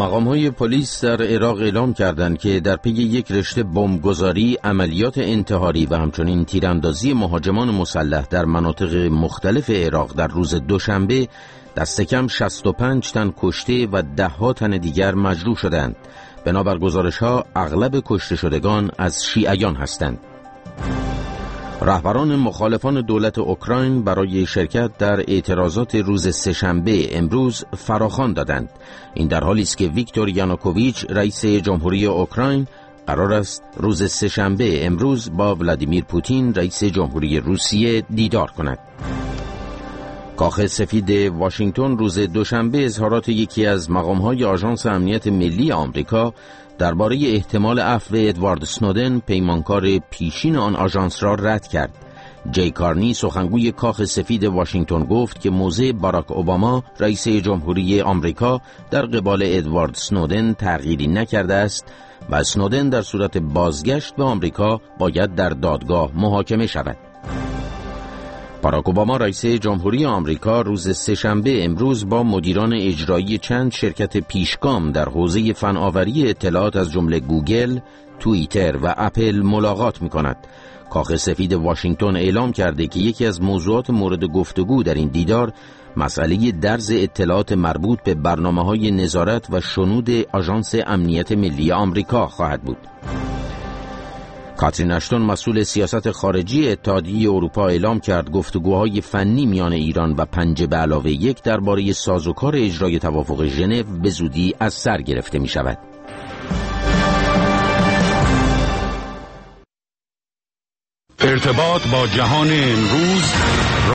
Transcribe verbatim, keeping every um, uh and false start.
مقام‌های پلیس در عراق اعلام کردند که در پی یک رشته بمبگذاری، عملیات انتحاری و همچنین تیراندازی مهاجمان مسلح در مناطق مختلف عراق در روز دوشنبه دست کم شصت و پنج تن کشته و ده ها تن دیگر مجروح شدند. بنابر گزارش‌ها اغلب کشته شدگان از شیعیان هستند. رهبران مخالفان دولت اوکراین برای شرکت در اعتراضات روز سه‌شنبه امروز فراخوان دادند. این در حالی است که ویکتور یانوکوویچ رئیس جمهوری اوکراین قرار است روز سه‌شنبه امروز با ولادیمیر پوتین رئیس جمهوری روسیه دیدار کند. کاخ سفید واشنگتن روز دوشنبه اظهارات یکی از مقام‌های آژانس امنیت ملی آمریکا درباره احتمال عفو ادوارد اسنودن، پیمانکار پیشین آن آژانس، را رد کرد. جی کارنی، سخنگوی کاخ سفید واشنگتن، گفت که موضع باراک اوباما رئیس جمهوری آمریکا در قبال ادوارد اسنودن تغییری نکرده است و اسنودن در صورت بازگشت به آمریکا باید در دادگاه محاکمه شود. باراک اوباما رئیس جمهوری آمریکا روز سه‌شنبه امروز با مدیران اجرایی چند شرکت پیشگام در حوزه فناوری اطلاعات از جمله گوگل، توییتر و اپل ملاقات می‌کند. کاخ سفید واشنگتن اعلام کرده که یکی از موضوعات مورد گفتگو در این دیدار مسئله درز اطلاعات مربوط به برنامه‌های نظارت و شنود آژانس امنیت ملی آمریکا خواهد بود. کاترین اشتون، مسئول سیاست خارجی اتحادیه اروپا، اعلام کرد گفتگوهای فنی میان ایران و پنج به علاوه یک درباره سازوکار اجرای توافق ژنو به زودی از سر گرفته می شود. ارتباط با جهان امروز